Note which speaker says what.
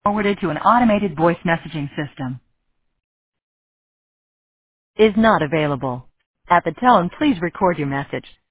Speaker 1: forwarded to an automated voice messaging system. Is not available. At the tone, please record your message.